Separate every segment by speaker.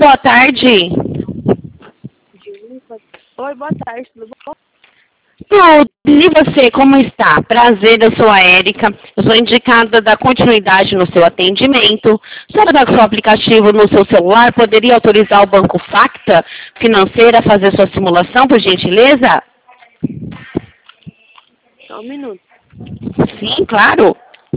Speaker 1: boa tarde.
Speaker 2: Oi, boa tarde, tudo bom?
Speaker 1: Tudo. E você, como está? Prazer, eu sou a Érica. Eu sou indicada da continuidade no seu atendimento. A senhora está com o seu aplicativo no seu celular? Poderia autorizar o Banco Facta Financeira a fazer sua simulação, por gentileza?
Speaker 2: Só um minuto.
Speaker 1: Sim, claro.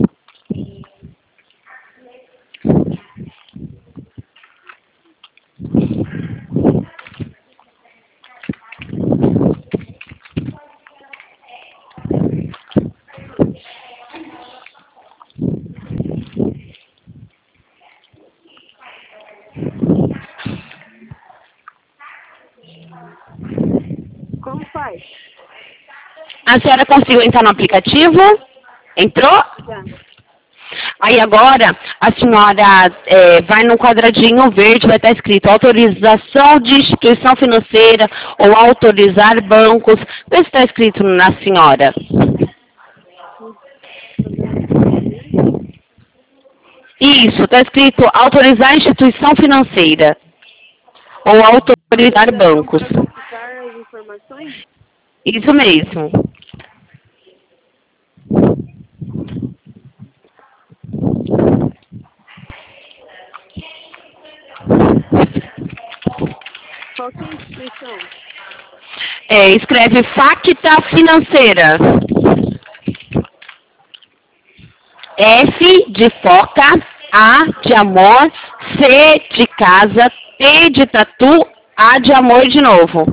Speaker 2: Como faz?
Speaker 1: A senhora conseguiu entrar no aplicativo? Entrou?
Speaker 2: Já.
Speaker 1: Aí agora, a senhora vai no quadradinho verde, vai estar escrito autorização de instituição financeira ou autorizar bancos. Vê se está escrito na senhora. Isso, está escrito autorizar instituição financeira ou autorizar bancos.
Speaker 2: Para verificar as informações?
Speaker 1: Isso mesmo.
Speaker 2: Qual que é a instituição?
Speaker 1: Escreve Facta Financeira. F de foca, A de amor, C de casa, T de tatu, A de amor de novo.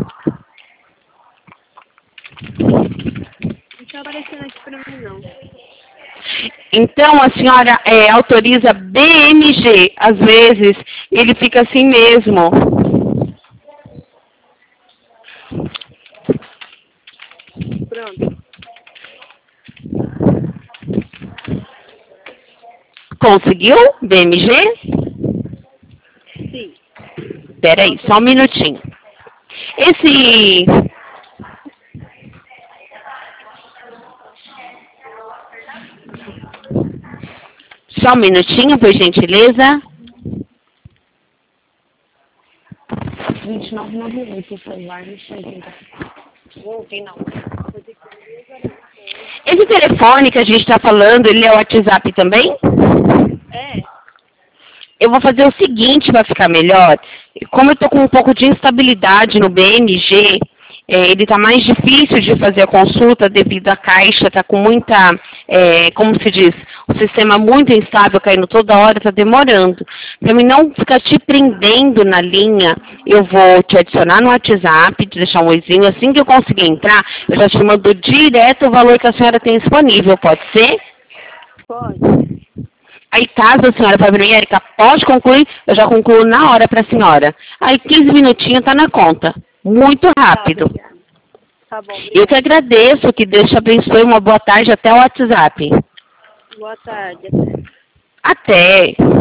Speaker 2: Não está aparecendo aqui para mim, não.
Speaker 1: Então a senhora autoriza BMG. Às vezes ele fica assim mesmo.
Speaker 2: Pronto.
Speaker 1: Conseguiu? BMG?
Speaker 2: Sim.
Speaker 1: Espera aí, só um minutinho. Só um minutinho, por gentileza. 2998, o celular, não sei. Não ouvi, não. Esse telefone que a gente está falando, ele é o WhatsApp também?
Speaker 2: É.
Speaker 1: Eu vou fazer o seguinte para ficar melhor. Como eu estou com um pouco de instabilidade no BMG, ele está mais difícil de fazer a consulta devido à caixa, está com muita, como se diz, o sistema muito instável caindo toda hora, está demorando. Para mim não ficar te prendendo na linha, eu vou te adicionar no WhatsApp, te deixar um oizinho, assim que eu conseguir entrar, eu já te mando direto o valor que a senhora tem disponível, pode ser?
Speaker 2: Pode.
Speaker 1: Aí, caso a senhora fale para mim, Érica, pode concluir, eu já concluo na hora para a senhora. Aí, 15 minutinhos está na conta. Muito rápido.
Speaker 2: Tá bom,
Speaker 1: Eu que agradeço, que Deus te abençoe. Uma boa tarde, até o WhatsApp.
Speaker 2: boa tarde.
Speaker 1: Até.